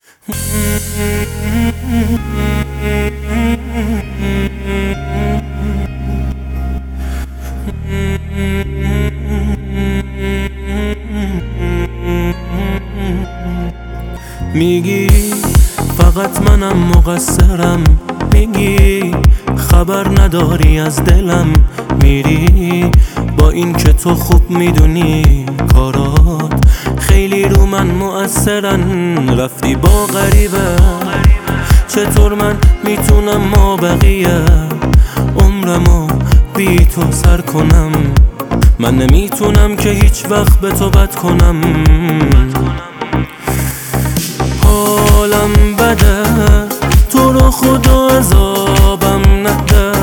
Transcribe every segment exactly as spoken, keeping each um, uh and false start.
میگی فقط منم مقصرم، میگی خبر نداری از دلم، میری با این که تو خوب میدونی کارات خیلی رو من مؤثرن. رفتی با غریبه، چطور من میتونم ما بقیه عمرمو بی تو سر کنم؟ من نمیتونم که هیچ وقت به تو بد کنم. حالم بده، تو رو خدا عذابم نده،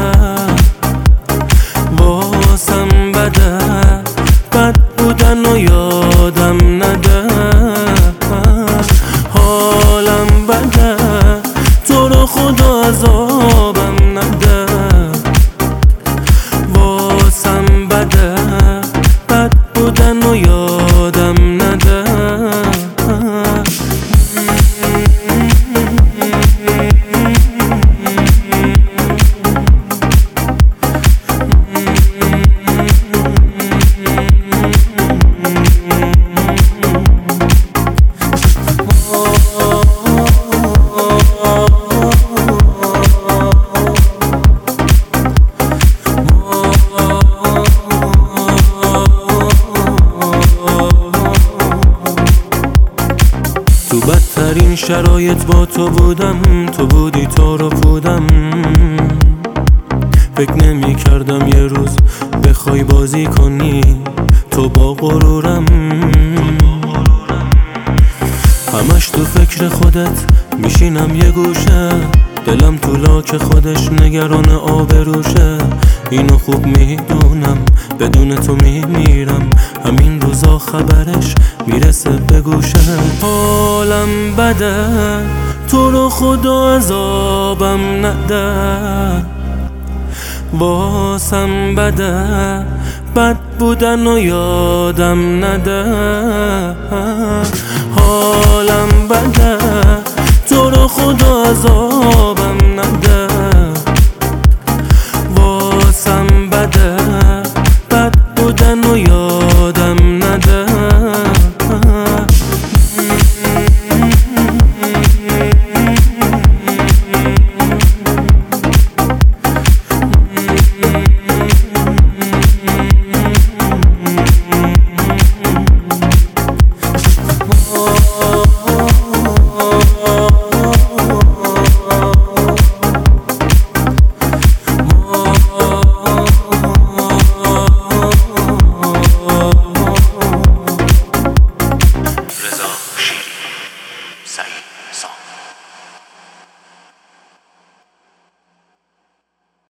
واسم بده بد بودن و یادم نده. حالم بده، تو رو خدا عذابم نده، واسم بده بد بودن و یادم نده. تو بدترین شرایط با تو بودم، تو بودی تو رو بودم. فکر نمی کردم یه روز بخوای بازی کنی تو با غرورم. همش تو فکر خودت میشینم یه گوشه، دلم تو لاک خودش نگران آبروشه. اینو خوب میدونم بدون تو میمیرم، همین روزا خبرش میرسه به گوشه. حالم بده، تو رو خدا عذابم نده، واسم بده بد بودن و یادم نده. حالم بده، تو رو خدا عذابم نده،